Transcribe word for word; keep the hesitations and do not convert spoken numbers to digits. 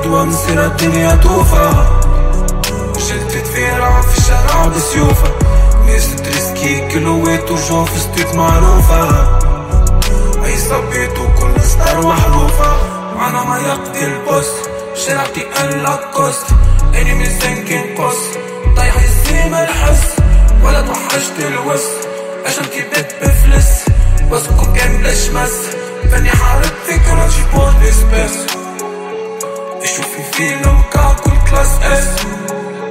غدوة مصير الدنيا توفى. شلت فيرة في الشارع بسيوفة، ناس تريسكي كيلوات وجون في ستيت معروفة. أي صبيت وكل ستار وحروفة، معنا ما يقضي البوست شرعتي ان لاكوست. اني من سنكين بوست طايح الزيمة الحس ولا توحشت الوس عشانتي بيت بفلس واسكو كاملة شمس. فاني حارب فكرة جيبون لسبيس اشوفي فيلم كاكل كلاس اس.